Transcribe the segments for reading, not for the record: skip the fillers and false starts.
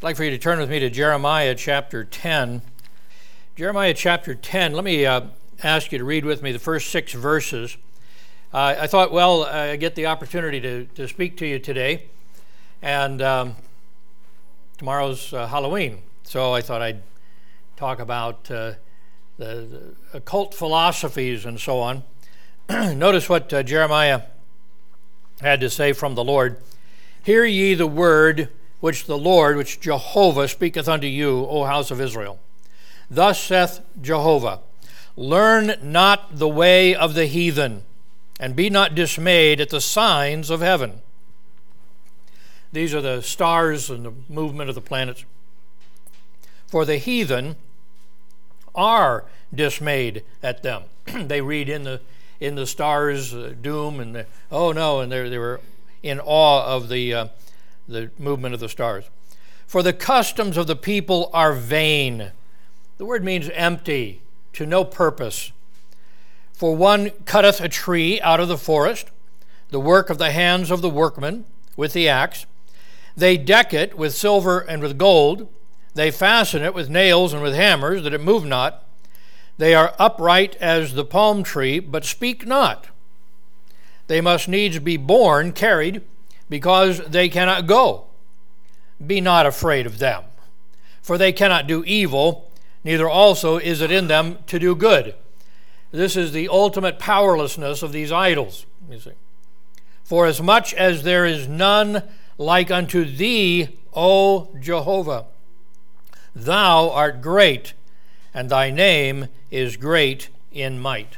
I'd like for you to turn with me to Jeremiah chapter 10. Jeremiah chapter 10, let me ask you to read with me the first 6 verses. I thought, I get the opportunity to speak to you today, and tomorrow's Halloween, so I thought I'd talk about the occult philosophies and so on. Notice what Jeremiah had to say from the Lord. Hear ye the word which Jehovah speaketh unto you, O house of Israel. Thus saith Jehovah, learn not the way of the heathen, and be not dismayed at the signs of heaven. These are the stars and the movement of the planets. For the heathen are dismayed at them. They read in the stars doom, and they were in awe of the movement of the stars. For the customs of the people are vain. The word means empty, to no purpose. For one cutteth a tree out of the forest, the work of the hands of the workman with the axe. They deck it with silver and with gold. They fasten it with nails and with hammers, that it move not. They are upright as the palm tree, but speak not. They must needs be borne, carried, because they cannot go. Be not afraid of them, for they cannot do evil, neither also is it in them to do good. This is the ultimate powerlessness of these idols, you see. For as much as there is none like unto thee, O Jehovah, thou art great, and thy name is great in might.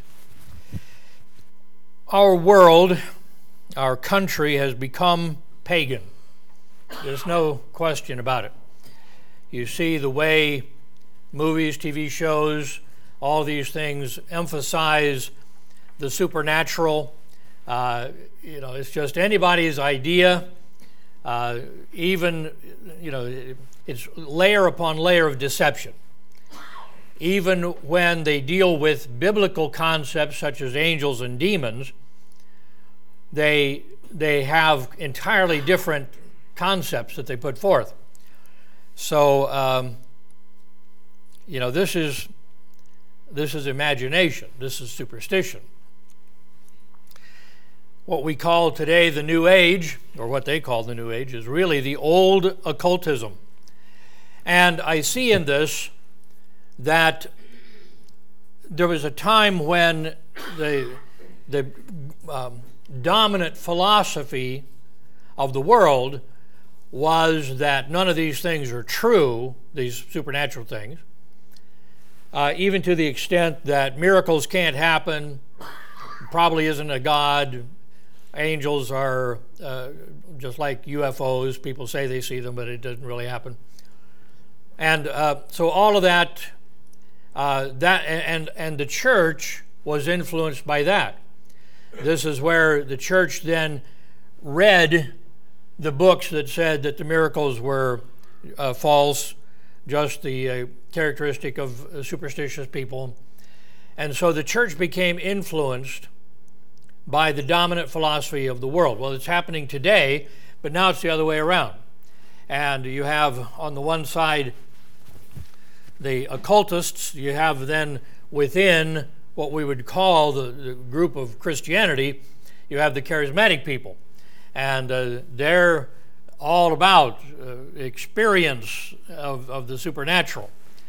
Our world, our country has become pagan. There's no question about it. You see the way movies, TV shows, all these things emphasize the supernatural. It's just anybody's idea. It's layer upon layer of deception. Even when they deal with biblical concepts such as angels and demons, they have entirely different concepts that they put forth. So, this is imagination. This is superstition. What we call today the New Age, or what they call the New Age, is really the old occultism. And I see in this that there was a time when the dominant philosophy of the world was that none of these things are true, these supernatural things, even to the extent that miracles can't happen, probably isn't a God, angels are just like UFOs, people say they see them, but it doesn't really happen. And so all of that, and the church was influenced by that. This is where the church then read the books that said that the miracles were false, just the characteristic of superstitious people. And so the church became influenced by the dominant philosophy of the world. Well, it's happening today, but now it's the other way around. And you have on the one side the occultists, you have then within what we would call the group of Christianity, you have the charismatic people. And they're all about experience of the supernatural.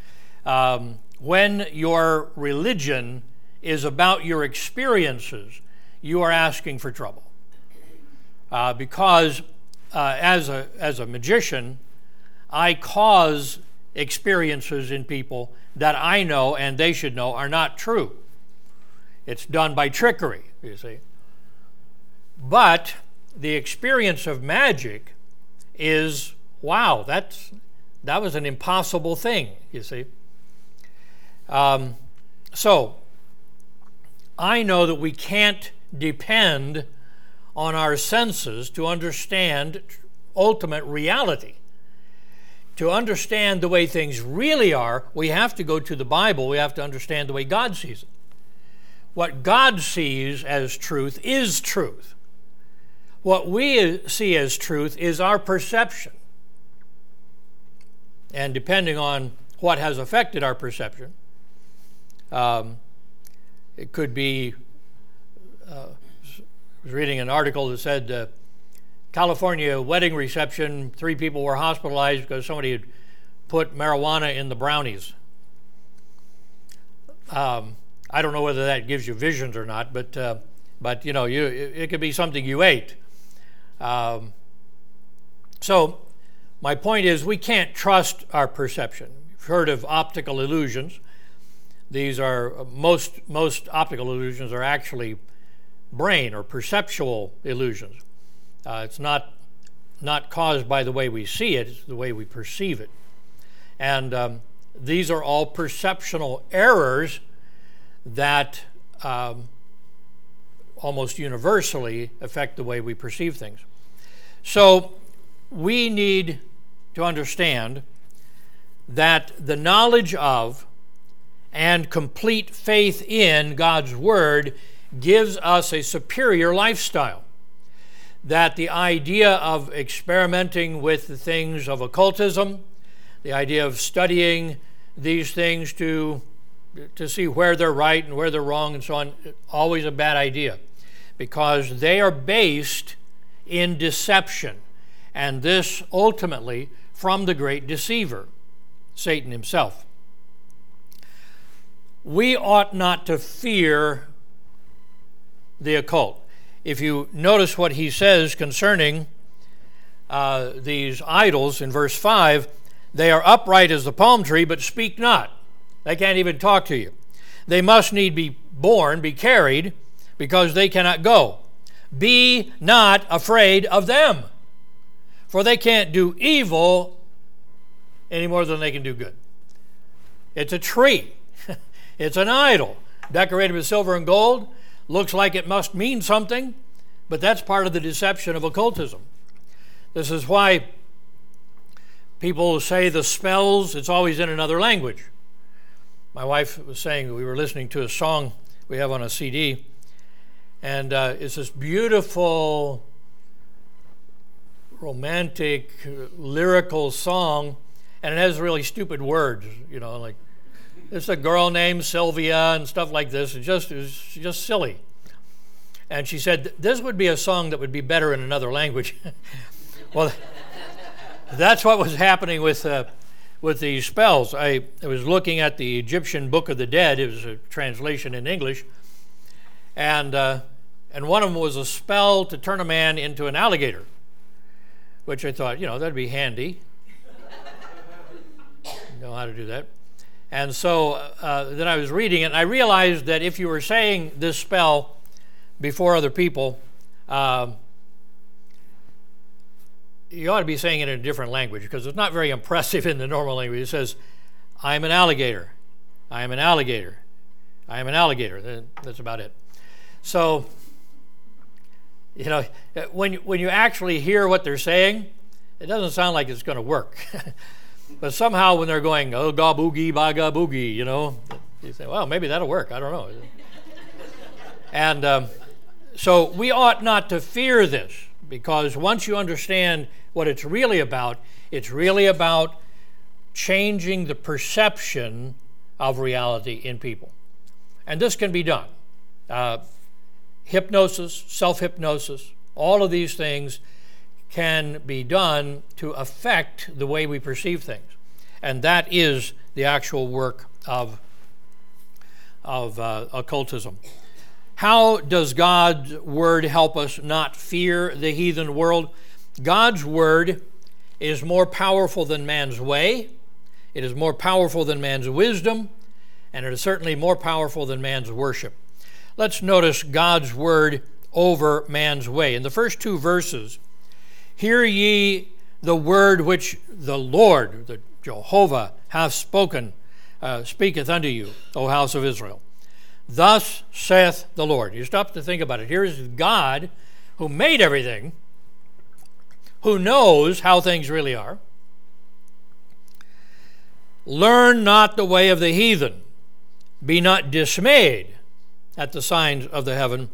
When your religion is about your experiences, you are asking for trouble. Because as a magician, I cause experiences in people that I know and they should know are not true. It's done by trickery, you see. But the experience of magic is, wow, that was an impossible thing, you see. So I know that we can't depend on our senses to understand ultimate reality. To understand the way things really are, we have to go to the Bible. We have to understand the way God sees it. What God sees as truth is truth. What we see as truth is our perception. and depending on what has affected our perception, it could be, I was reading an article that said California wedding reception, 3 people were hospitalized because somebody had put marijuana in the brownies. I don't know whether that gives you visions or not, but it could be something you ate. So my point is, we can't trust our perception. You've heard of optical illusions. These are most optical illusions are actually brain or perceptual illusions. It's not caused by the way we see it; it's the way we perceive it. And these are all perceptual errors that almost universally affect the way we perceive things. So we need to understand that the knowledge of and complete faith in God's Word gives us a superior lifestyle. That the idea of experimenting with the things of occultism, the idea of studying these things to see where they're right and where they're wrong and so on, always a bad idea, because they are based in deception, and this ultimately from the great deceiver, Satan himself. We ought not to fear the occult. If you notice what he says concerning these idols in verse 5, they are upright as the palm tree, but speak not. They can't even talk to you. They must need be borne, be carried, because they cannot go. Be not afraid of them, for they can't do evil any more than they can do good. It's a tree. It's an idol, decorated with silver and gold. Looks like it must mean something, but that's part of the deception of occultism. This is why people say the spells, it's always in another language. My wife was saying, we were listening to a song we have on a CD, and it's this beautiful, romantic, lyrical song, and it has really stupid words, like it's a girl named Sylvia and stuff like this. It's just silly. And she said, this would be a song that would be better in another language. Well, that's what was happening with these spells. I was looking at the Egyptian Book of the Dead. It was a translation in English. And one of them was a spell to turn a man into an alligator, which I thought, that'd be handy. Know how to do that. And so then I was reading it, and I realized that if you were saying this spell before other people, you ought to be saying it in a different language, because it's not very impressive in the normal language. It says, I am an alligator. I am an alligator. I am an alligator. That's about it. So, when you actually hear what they're saying, it doesn't sound like it's going to work. But somehow when they're going, oh, ga boogie, baga boogie, you say, well, maybe that'll work. I don't know. And so we ought not to fear this, because once you understand what it's really about changing the perception of reality in people. And this can be done. Hypnosis, self-hypnosis, all of these things can be done to affect the way we perceive things. And that is the actual work of occultism. How does God's Word help us not fear the heathen world? God's Word is more powerful than man's way. It is more powerful than man's wisdom. And it is certainly more powerful than man's worship. Let's notice God's Word over man's way. In the first 2 verses, hear ye the word which the Lord, the Jehovah, hath spoken, speaketh unto you, O house of Israel. Thus saith the Lord. You stop to think about it. Here is God who made everything, who knows how things really are. Learn not the way of the heathen. Be not dismayed at the signs of the heaven,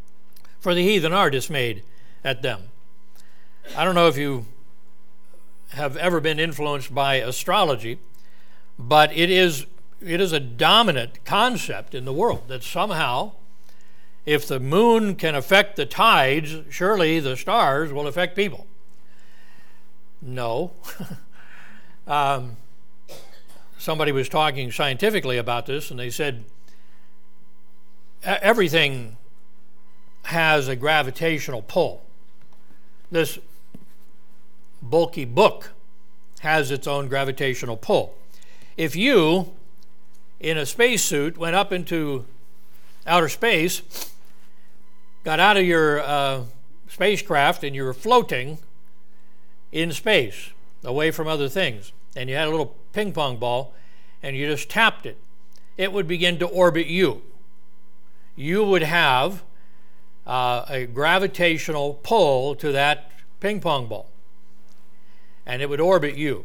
for the heathen are dismayed at them. I don't know if you have ever been influenced by astrology, but it is a dominant concept in the world that somehow, if the moon can affect the tides, surely the stars will affect people. No. Somebody was talking scientifically about this, and they said everything has a gravitational pull. This bulky book has its own gravitational pull. If you, in a spacesuit, went up into outer space, got out of your spacecraft, and you were floating in space, away from other things, and you had a little ping pong ball, and you just tapped it, it would begin to orbit you. You would have a gravitational pull to that ping pong ball, and it would orbit you.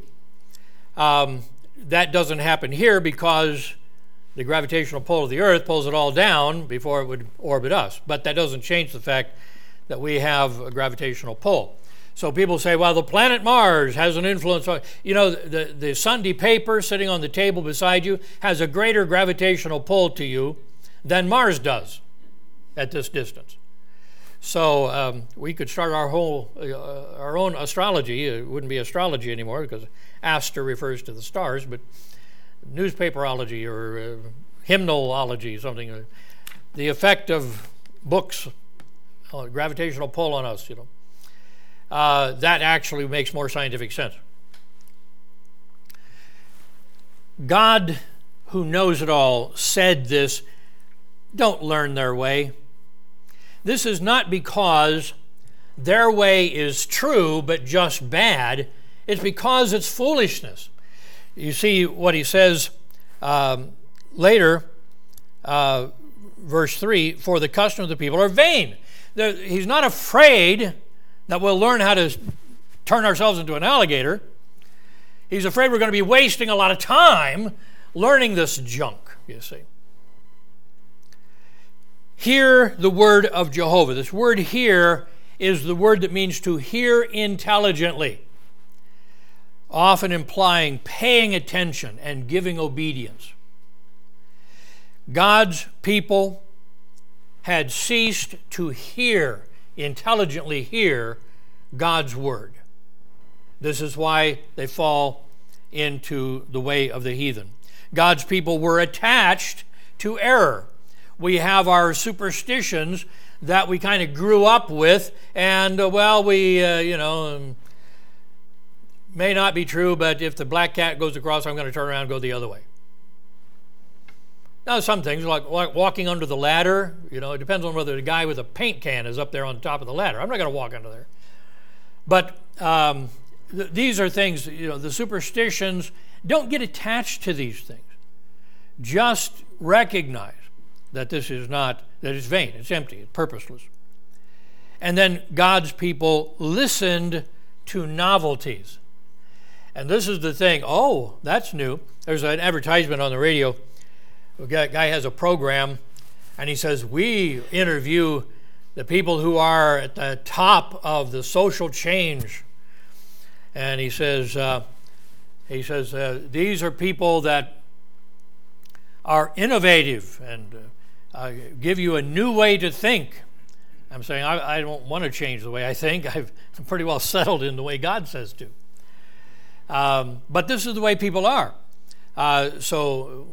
That doesn't happen here because the gravitational pull of the Earth pulls it all down before it would orbit us. But that doesn't change the fact that we have a gravitational pull. So people say, well, the planet Mars has an influence on, the Sunday paper sitting on the table beside you has a greater gravitational pull to you than Mars does at this distance. So we could start our own astrology. It wouldn't be astrology anymore because Aster refers to the stars, but newspaperology or hymnology, something. The effect of books, gravitational pull on us, that actually makes more scientific sense. God, who knows it all, said this. Don't learn their way. This is not because their way is true but just bad. It's because it's foolishness. You see what he says later, verse 3, for the custom of the people are vain. He's not afraid that we'll learn how to turn ourselves into an alligator. He's afraid we're going to be wasting a lot of time learning this junk, you see. Hear the word of Jehovah. This word "hear" is the word that means to hear intelligently, often implying paying attention and giving obedience. God's people had ceased to intelligently hear God's word. This is why they fall into the way of the heathen. God's people were attached to error. We have our superstitions that we kind of grew up with, and we may not be true, but if the black cat goes across, I'm going to turn around and go the other way. Now, some things, like walking under the ladder, it depends on whether the guy with a paint can is up there on top of the ladder. I'm not going to walk under there. But these are things, the superstitions, don't get attached to these things. Just recognize that this is not, that it's vain, it's empty, it's purposeless. And then God's people listened to novelties. And this is the thing, that's new. There's an advertisement on the radio. A guy has a program, and he says, we interview the people who are at the top of the social change. And he says, these are people that are innovative and give you a new way to think. I'm saying I don't want to change the way I think. I'm pretty well settled in the way God says to. But this is the way people are. So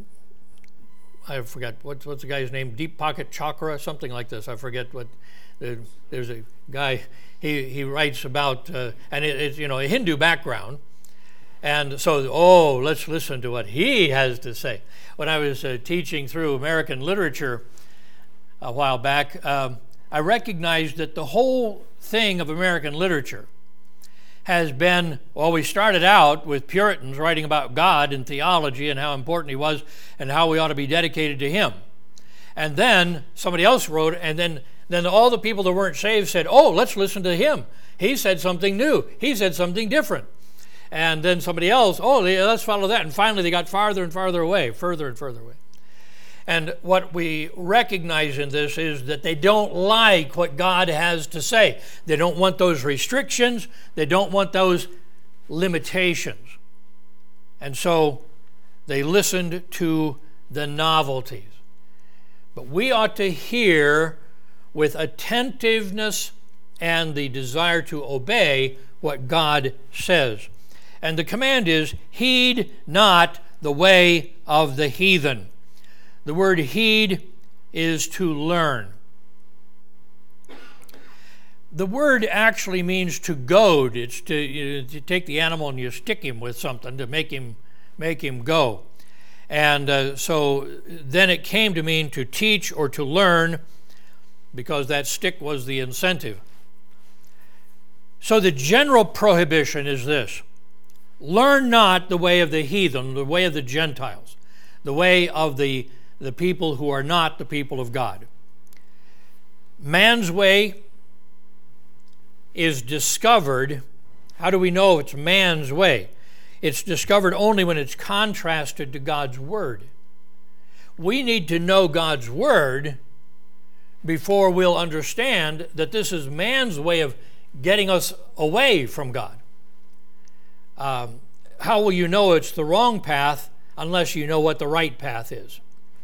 I forget, what's the guy's name? Deep Pocket Chakra, something like this. I forget what. There's a guy, he writes about, and it's a Hindu background. And so, let's listen to what he has to say. When I was teaching through American literature a while back, I recognized that the whole thing of American literature has been, we started out with Puritans writing about God and theology and how important he was and how we ought to be dedicated to him. And then somebody else wrote, and then all the people that weren't saved said, let's listen to him. He said something new. He said something different. And then somebody else, let's follow that. And finally they got farther and farther away, further and further away. And what we recognize in this is that they don't like what God has to say. They don't want those restrictions. They don't want those limitations. And so they listened to the novelties. But we ought to hear with attentiveness and the desire to obey what God says. And the command is, heed not the way of the heathen. The word heed is to learn. The word actually means to goad. It's to take the animal and you stick him with something to make him go. And so then it came to mean to teach or to learn, because that stick was the incentive. So the general prohibition is this: learn not the way of the heathen, the way of the Gentiles, the way of the people who are not the people of God. Man's way is discovered. How do we know it's man's way? It's discovered only when it's contrasted to God's Word. We need to know God's Word before we'll understand that this is man's way of getting us away from God. How will you know it's the wrong path unless you know what the right path is?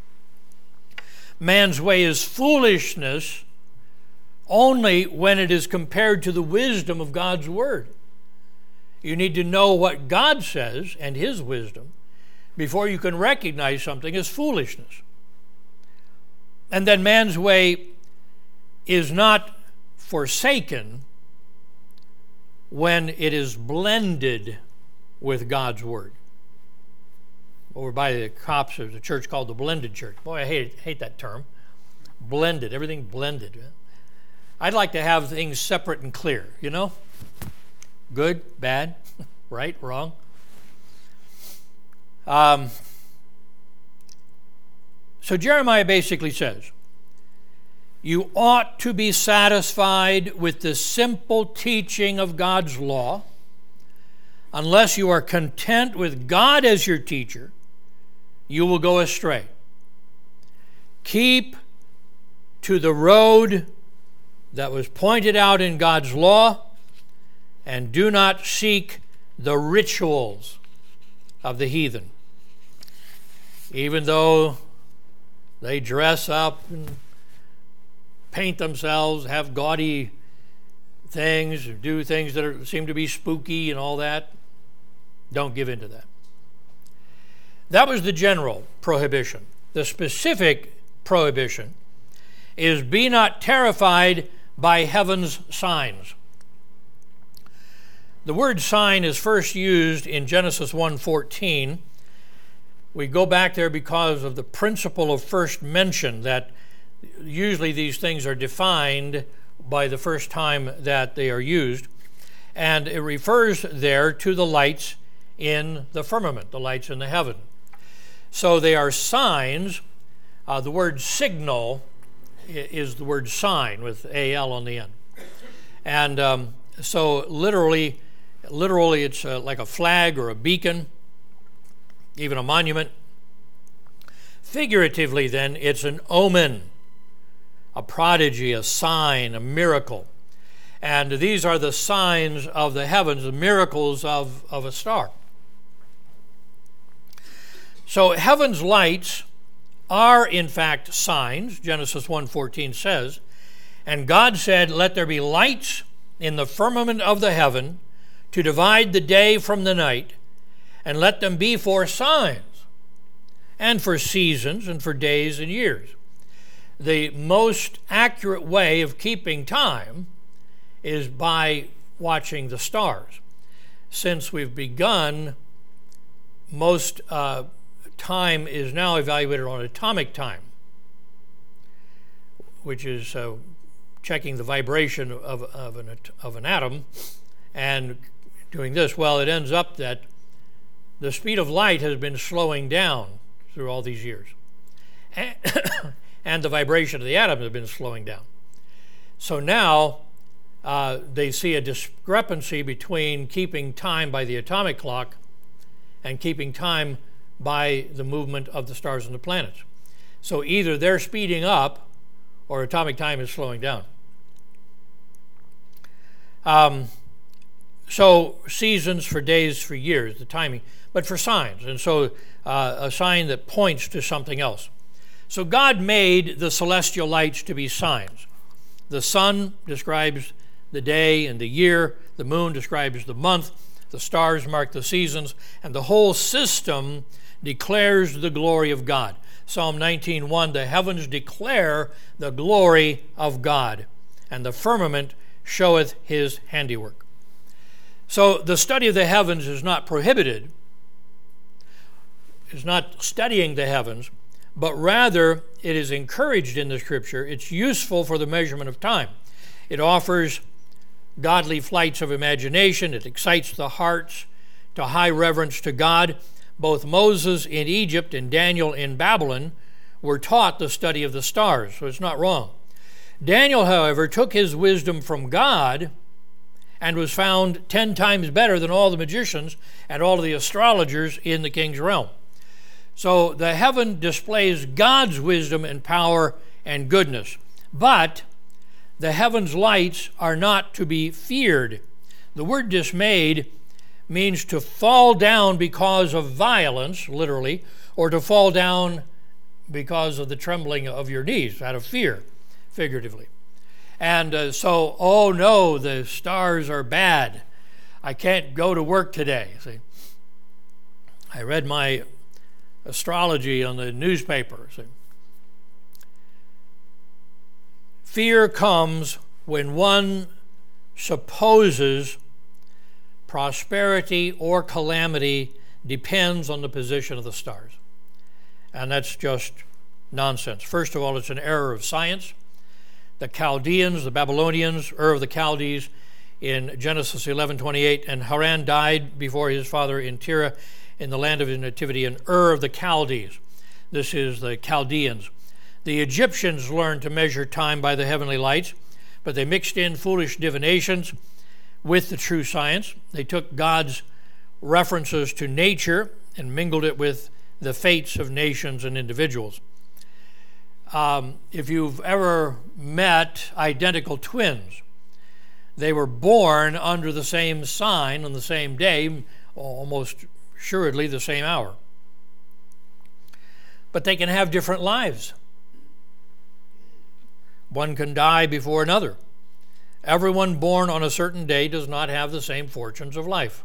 Man's way is foolishness only when it is compared to the wisdom of God's Word. You need to know what God says and His wisdom before you can recognize something as foolishness. And then man's way is not forsaken when it is blended with God's Word. Over by the Cops, there's a church called the Blended Church. Boy, I hate that term. Blended, everything blended. I'd like to have things separate and clear, you know? Good, bad, right, wrong. So Jeremiah basically says, you ought to be satisfied with the simple teaching of God's law. Unless you are content with God as your teacher, you will go astray. Keep to the road that was pointed out in God's law, and do not seek the rituals of the heathen. Even though they dress up and paint themselves, have gaudy things, do things that seem to be spooky and all that, don't give in to that. That was the general prohibition. The specific prohibition is, be not terrified by heaven's signs. The word sign is first used in Genesis 1:14. We go back there because of the principle of first mention, that usually these things are defined by the first time that they are used. And it refers there to the lights in the firmament, the lights in the heaven. So they are signs. The word signal is the word sign with A-L on the end. And so literally it's like a flag or a beacon, even a monument. Figuratively then, it's an omen, a prodigy, a sign, a miracle. And these are the signs of the heavens, the miracles of a star. So heaven's lights are in fact signs, Genesis 1:14 says, and God said, let there be lights in the firmament of the heaven to divide the day from the night, and let them be for signs, and for seasons, and for days and years. The most accurate way of keeping time is by watching the stars. Since we've begun, most time is now evaluated on atomic time, which is checking the vibration of an atom and doing this. Well, it ends up that the speed of light has been slowing down through all these years. And the vibration of the atom has been slowing down. So now they see a discrepancy between keeping time by the atomic clock and keeping time by the movement of the stars and the planets. So either they're speeding up or atomic time is slowing down. So seasons for days, for years, the timing, but for signs. And so a sign that points to something else. So God made the celestial lights to be signs. The sun describes the day and the year. The moon describes the month. The stars mark the seasons. And the whole system declares the glory of God. Psalm 19:1, the heavens declare the glory of God, and the firmament showeth his handiwork. So the study of the heavens is not prohibited, is not studying the heavens, but rather it is encouraged in the Scripture. It's useful for the measurement of time. It offers godly flights of imagination. It excites the hearts to high reverence to God. Both Moses in Egypt and Daniel in Babylon were taught the study of the stars, so it's not wrong. Daniel, however, took his wisdom from God and was found 10 times better than all the magicians and all of the astrologers in the king's realm. So the heaven displays God's wisdom and power and goodness. But the heaven's lights are not to be feared. The word dismayed means to fall down because of violence, literally, or to fall down because of the trembling of your knees, out of fear, figuratively. And so, oh no, the stars are bad. I can't go to work today. See, I read my astrology on the newspaper. See. Fear comes when one supposes prosperity or calamity depends on the position of the stars. And that's just nonsense. First of all, it's an error of science. The Chaldeans, the Babylonians, Ur of the Chaldees, in Genesis 11:28, and Haran died before his father in Terah in the land of his nativity, in Ur of the Chaldees. This is the Chaldeans. The Egyptians learned to measure time by the heavenly lights, but they mixed in foolish divinations with the true science. They took God's references to nature and mingled it with the fates of nations and individuals. If you've ever met identical twins, they were born under the same sign on the same day, almost assuredly the same hour. But they can have different lives. One can die before another. Everyone born on a certain day does not have the same fortunes of life.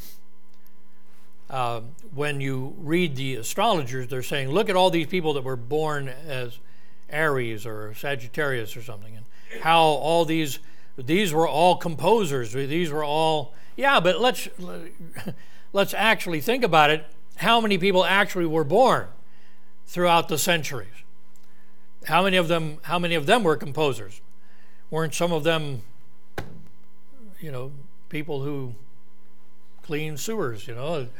When you read the astrologers, they're saying, look at all these people that were born as Aries or Sagittarius or something, and how all these were all composers. These were all, yeah, but let's actually think about it. How many people actually were born throughout the centuries? How many of them were composers? Weren't some of them, people who clean sewers,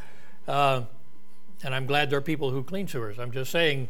and I'm glad there are people who clean sewers. I'm just saying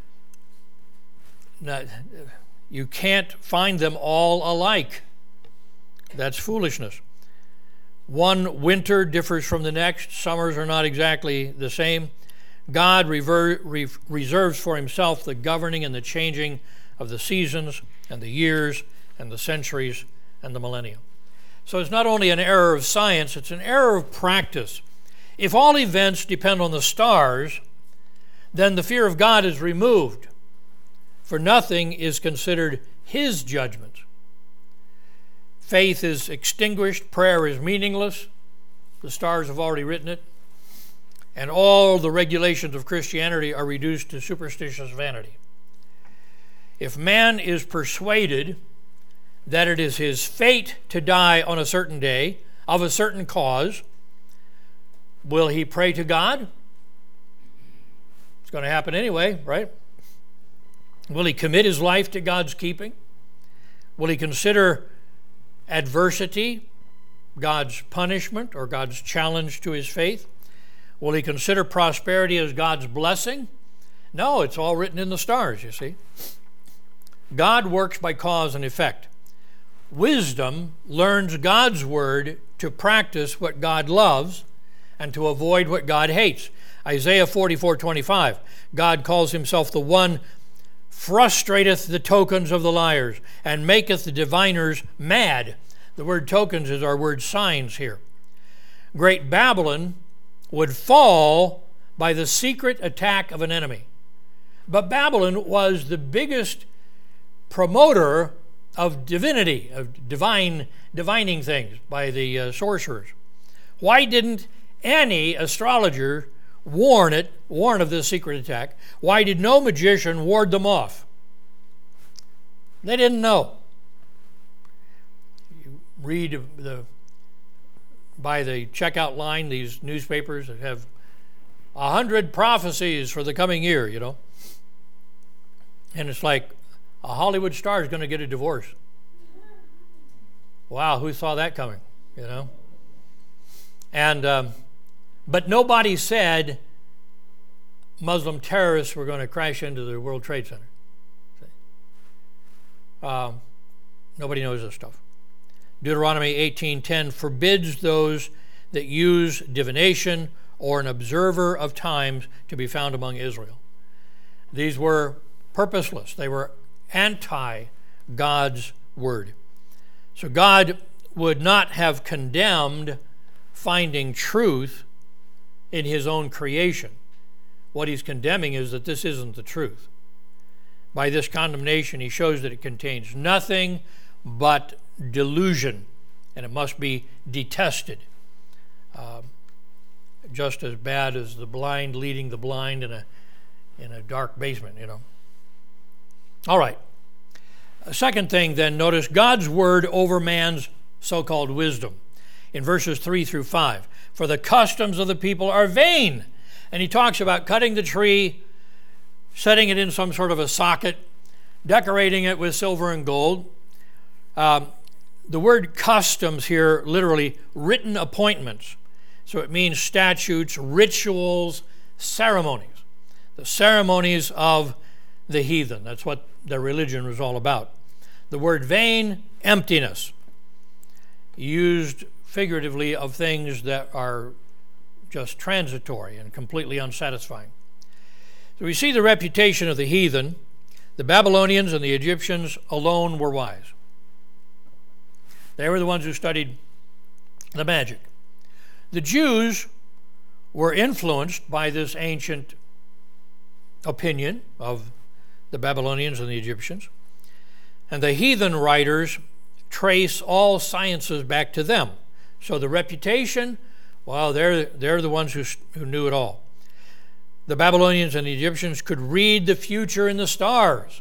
that you can't find them all alike. That's foolishness. One winter differs from the next. Summers are not exactly the same. God reserves for himself the governing and the changing of the seasons and the years and the centuries and the millennia. So it's not only an error of science, it's an error of practice. If all events depend on the stars, then the fear of God is removed, for nothing is considered his judgment. Faith is extinguished, prayer is meaningless, the stars have already written it, and all the regulations of Christianity are reduced to superstitious vanity. If man is persuaded that it is his fate to die on a certain day of a certain cause, will he pray to God? It's going to happen anyway, right? Will he commit his life to God's keeping? Will he consider adversity God's punishment or God's challenge to his faith? Will he consider prosperity as God's blessing? No, it's all written in the stars, you see. God works by cause and effect. Wisdom learns God's word to practice what God loves and to avoid what God hates. Isaiah 44:25, God calls himself the one frustrateth the tokens of the liars and maketh the diviners mad. The word tokens is our word signs here. Great Babylon would fall by the secret attack of an enemy. But Babylon was the biggest promoter of divinity, of divining things by the sorcerers. Why didn't any astrologer warn of this secret attack? Why did no magician ward them off? They didn't know. You read by the checkout line, these newspapers that have 100 prophecies for the coming year, And it's like a Hollywood star is going to get a divorce. Wow, who saw that coming, And, but nobody said Muslim terrorists were going to crash into the World Trade Center. Nobody knows this stuff. Deuteronomy 18:10 forbids those that use divination or an observer of times to be found among Israel. These were purposeless. They were anti-God's word. So God would not have condemned finding truth in his own creation. What he's condemning is that this isn't the truth. By this condemnation, he shows that it contains nothing but delusion, and it must be detested. Just as bad as the blind leading the blind in a dark basement, All right. A second thing then, notice God's word over man's so-called wisdom. In verses 3 through 5, for the customs of the people are vain. And he talks about cutting the tree, setting it in some sort of a socket, decorating it with silver and gold. The word customs here, literally, written appointments. So it means statutes, rituals, ceremonies. The ceremonies of the heathen. That's what their religion was all about. The word vain, emptiness. Used figuratively of things that are just transitory and completely unsatisfying. So we see the reputation of the heathen. The Babylonians and the Egyptians alone were wise. They were the ones who studied the magic. The Jews were influenced by this ancient opinion of the Babylonians and the Egyptians. And the heathen writers trace all sciences back to them. So the reputation, well, they're the ones who knew it all. The Babylonians and the Egyptians could read the future in the stars.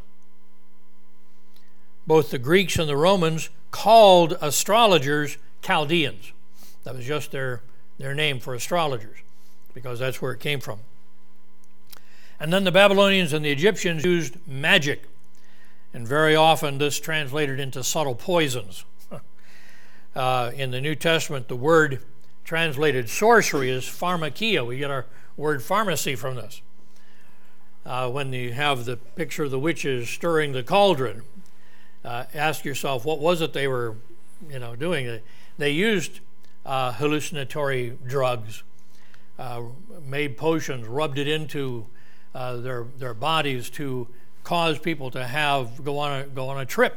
Both the Greeks and the Romans called astrologers Chaldeans. That was just their name for astrologers, because that's where it came from. And then the Babylonians and the Egyptians used magic, and very often this translated into subtle poisons. In the New Testament, the word translated sorcery is pharmakia. We get our word pharmacy from this. When you have the picture of the witches stirring the cauldron, ask yourself, what was it they were doing? They used hallucinatory drugs, made potions, rubbed it into their bodies to cause people to go on a trip,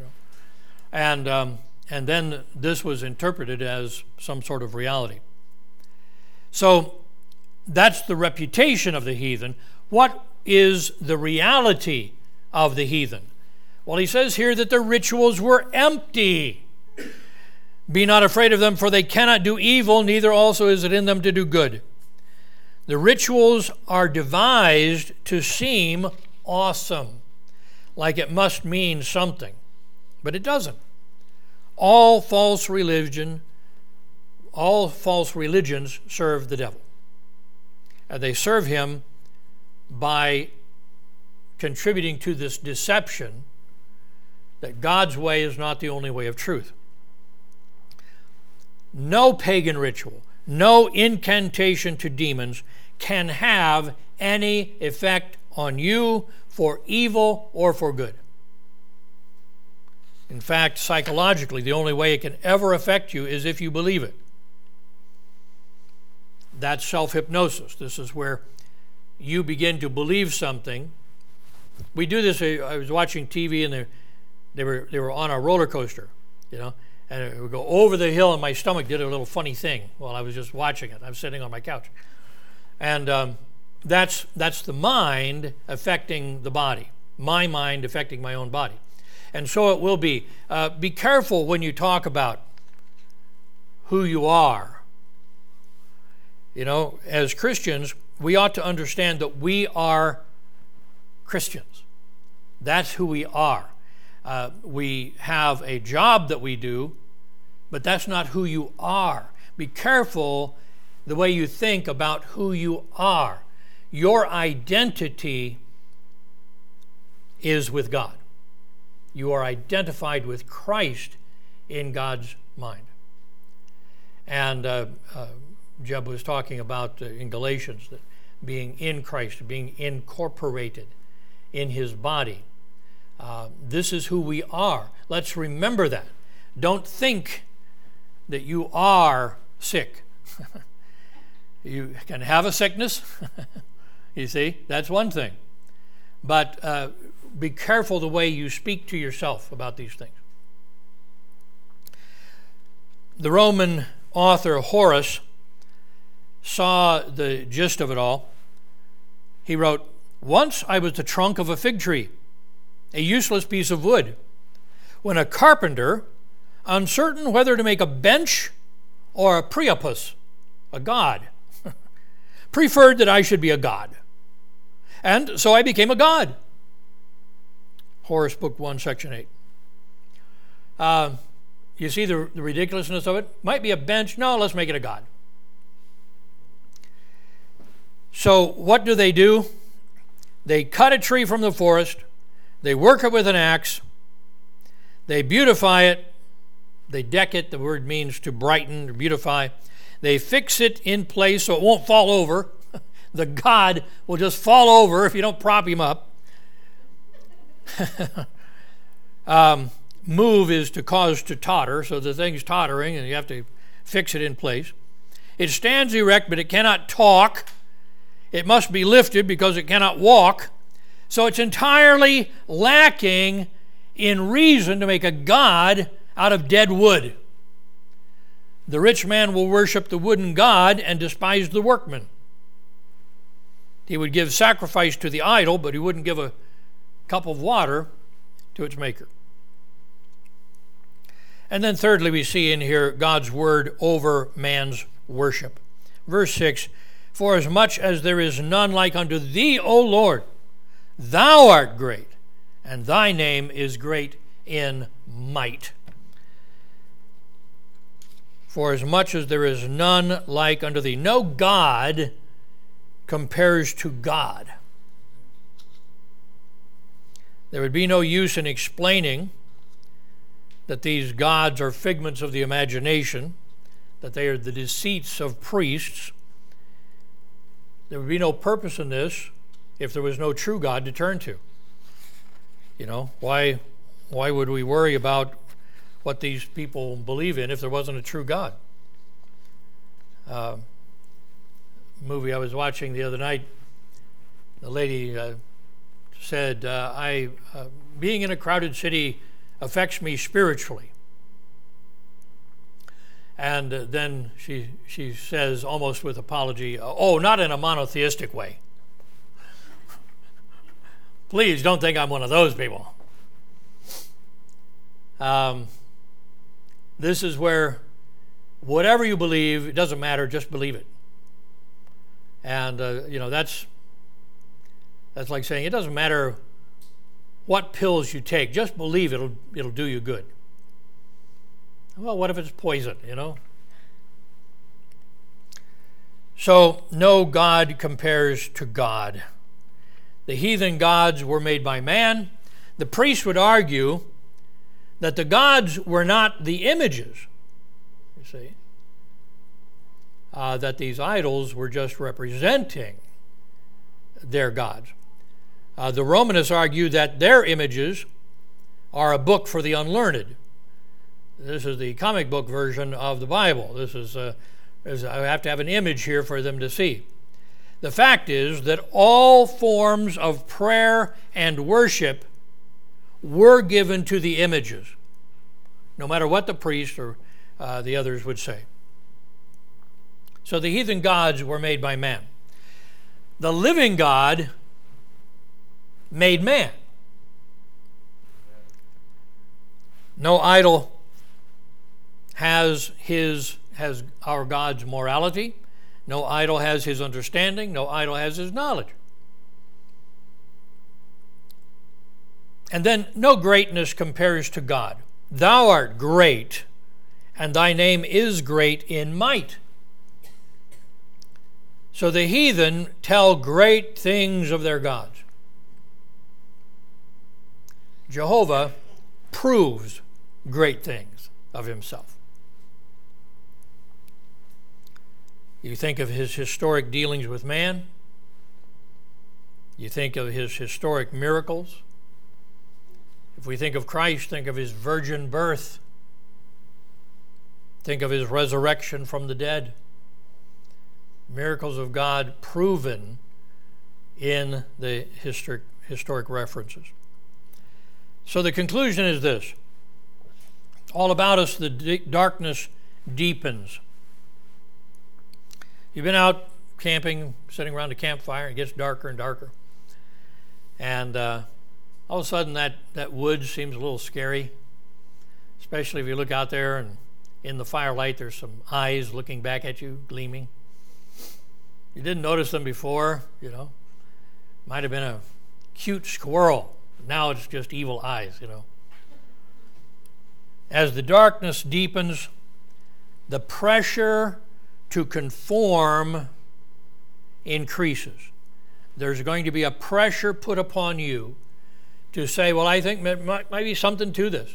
and then this was interpreted as some sort of reality. So that's the reputation of the heathen. What is the reality of the heathen? Well, he says here that their rituals were empty. Be not afraid of them, for they cannot do evil, neither also is it in them to do good. The rituals are devised to seem awesome, like it must mean something, but it doesn't. All false religions serve the devil. And they serve him by contributing to this deception that God's way is not the only way of truth. No pagan ritual, no incantation to demons can have any effect on you for evil or for good. In fact, psychologically, the only way it can ever affect you is if you believe it. That's self-hypnosis. This is where you begin to believe something. We do this. I was watching TV and they were on a roller coaster, And it would go over the hill, and my stomach did a little funny thing while I was just watching it. I was sitting on my couch. And that's the mind affecting the body. My mind affecting my own body. And so it will be. Be careful when you talk about who you are. You know, as Christians, we ought to understand that we are Christians. That's who we are. We have a job that we do, but that's not who you are. Be careful the way you think about who you are. Your identity is with God. You are identified with Christ in God's mind. And Jeb was talking about in Galatians that being in Christ, being incorporated in his body. This is who we are. Let's remember that. Don't think that you are sick. You can have a sickness. You see, that's one thing. But be careful the way you speak to yourself about these things. The Roman author Horace saw the gist of it all. He wrote, "Once I was the trunk of a fig tree, a useless piece of wood, when a carpenter, uncertain whether to make a bench or a Priapus, a god, preferred that I should be a god. And so I became a god." Horace, Book 1, Section 8. You see the ridiculousness of it? Might be a bench. No, let's make it a god. So what do? They cut a tree from the forest. They work it with an axe. They beautify it. They deck it. The word means to brighten or beautify. They fix it in place so it won't fall over. The god will just fall over if you don't prop him up. Move is to cause to totter, so the thing's tottering and you have to fix it in place. It stands erect, but it cannot talk. It must be lifted because it cannot walk. So it's entirely lacking in reason to make a god out of dead wood. The rich man will worship the wooden god and despise the workman. He would give sacrifice to the idol, but he wouldn't give a cup of water to its maker. And then thirdly, we see in here God's word over man's worship. Verse 6, "For as much as there is none like unto thee, O Lord, thou art great, and thy name is great in might." For as much as there is none like unto thee. No God compares to God. There would be no use in explaining that these gods are figments of the imagination, that they are the deceits of priests. There would be no purpose in this if there was no true God to turn to. You know, why would we worry about what these people believe in if there wasn't a true God? Movie I was watching the other night, the lady said, being in a crowded city affects me spiritually. And then she says, almost with apology, oh, not in a monotheistic way. Please don't think I'm one of those people. This is where whatever you believe, it doesn't matter, just believe it. And, that's like saying it doesn't matter what pills you take, just believe it'll do you good. Well, what if it's poison, So, no God compares to God. The heathen gods were made by man. The priests would argue that the gods were not the images, you see, that these idols were just representing their gods. The Romanists argue that their images are a book for the unlearned. This is the comic book version of the Bible. This is I have to have an image here for them to see. The fact is that all forms of prayer and worship were given to the images. no matter what the priest or the others would say. So the heathen gods were made by man. The living God made man. No idol has our God's morality. No idol has his understanding. No idol has his knowledge. And then no greatness compares to God. Thou art great, and thy name is great in might. So the heathen tell great things of their gods. Jehovah proves great things of himself. You think of his historic dealings with man. You think of his historic miracles. If we think of Christ, think of his virgin birth. Think of his resurrection from the dead. Miracles of God proven in the historic references. So the conclusion is this. All about us, the darkness deepens. You've been out camping, sitting around a campfire, it gets darker and darker. And all of a sudden that woods seems a little scary, especially if you look out there and in the firelight there's some eyes looking back at you, gleaming. You didn't notice them before, Might have been a cute squirrel. Now it's just evil eyes, As the darkness deepens, the pressure to conform increases. There's going to be a pressure put upon you to say, well, I think there might be something to this.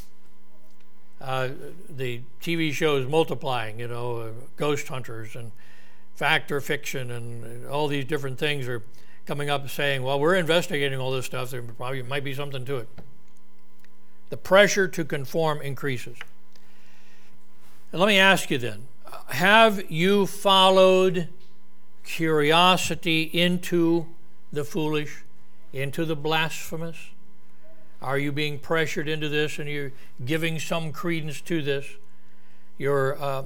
The TV shows multiplying, ghost hunters and fact or fiction and all these different things are coming up saying, well, we're investigating all this stuff. There probably might be something to it. The pressure to conform increases. And let me ask you then, have you followed curiosity into the foolish, into the blasphemous? Are you being pressured into this and you're giving some credence to this? You're,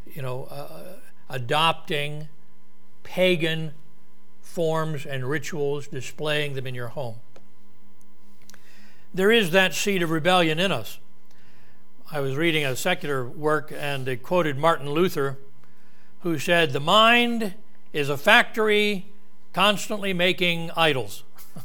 adopting pagan forms and rituals, displaying them in your home. There is that seed of rebellion in us. I was reading a secular work and they quoted Martin Luther, who said, the mind is a factory constantly making idols.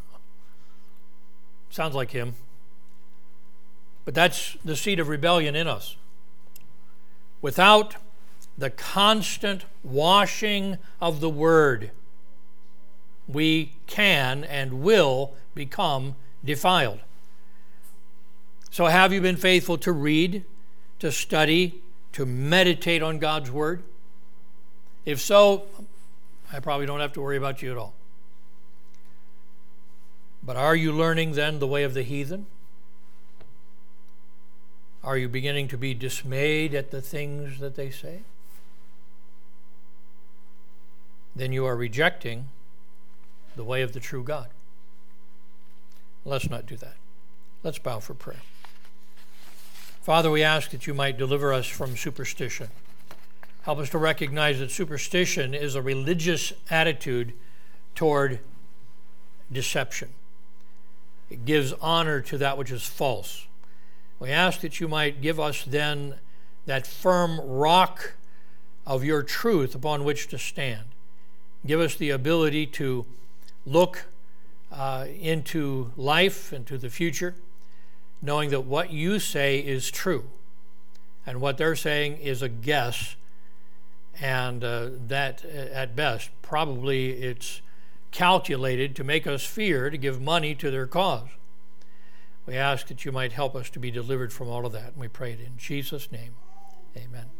Sounds like him. But that's the seed of rebellion in us. Without the constant washing of the Word, we can and will become defiled. So have you been faithful to read, to study, to meditate on God's Word? If so, I probably don't have to worry about you at all. But are you learning then the way of the heathen? Are you beginning to be dismayed at the things that they say? Then you are rejecting the way of the true God. Let's not do that. Let's bow for prayer. Father, we ask that you might deliver us from superstition. Help us to recognize that superstition is a religious attitude toward deception. It gives honor to that which is false. We ask that you might give us then that firm rock of your truth upon which to stand. Give us the ability to look into life, into the future, knowing that what you say is true and what they're saying is a guess, and that at best probably it's calculated to make us fear to give money to their cause. We ask that you might help us to be delivered from all of that, and we pray it in Jesus' name. Amen.